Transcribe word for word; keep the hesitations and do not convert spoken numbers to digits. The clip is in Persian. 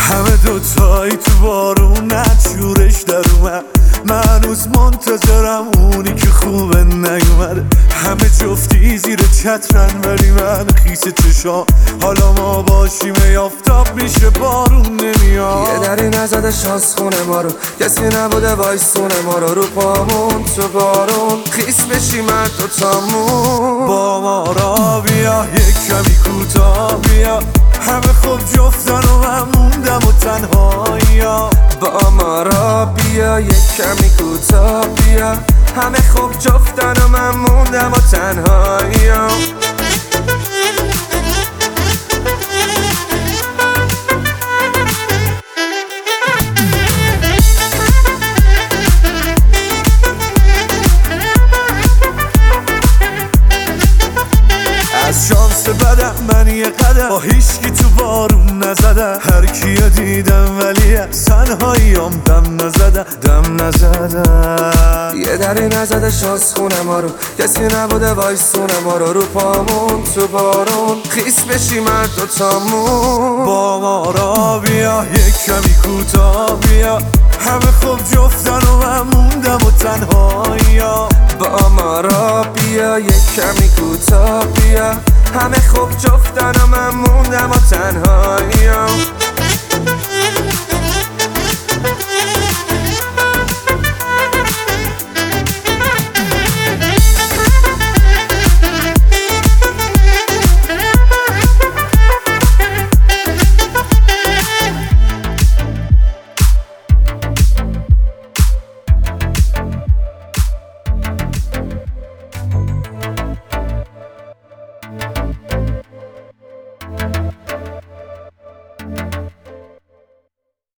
همه دوتایی تو بارون نچورش در اومد، من هنوز منتظرم اونی که خوبه نیومده. همه جفتی زیر چترن ولی من خیس چشام، حالا ما باشیم یافتاب میشه بارون نمیاد. یه دری نزده شانس خونه ما رو، کسی نبوده وایسونه ما رو. رو پامون تو بارون خیس بشیم هر دوتامون. با ما را بیا یک کمی کوتاه بیا، همه خوب جفتن و من موندم و تنهایی. با ما را بیا یک کمی کوتاه بیا، همه خوب جفتن و من موندم و تنهایی. از شانس بدم من یه قدم با هیچکی تو بارون نزدم، هر کیو دیدم ولی از تنهاییام دم نزدم دم نزدم. یه دری نزده شانس خونه ما رو، کسی نبوده وایسونه ما رو. رو پامون تو بارون خیس بشیم هر دوتامون. با ما را بیا یک کمی کوتاه بیا، همه خوب جفتن و من موندم و تنهایی. با ما را بیا یک کمی کوتاه بیا، همه خوب جفتن و من موندم و تنها.